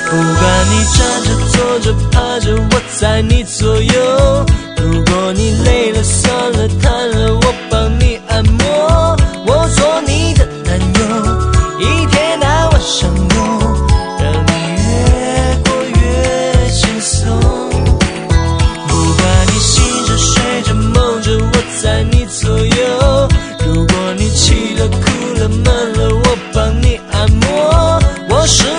不管你站着坐着趴着，我在你左右。如果你累了酸了瘫了，我帮你按摩。我做你的男友，一天到晚上路，让你越过越轻松。不管你醒着睡着梦着，我在你左右。如果你气了哭了闷了，我帮你按摩。我是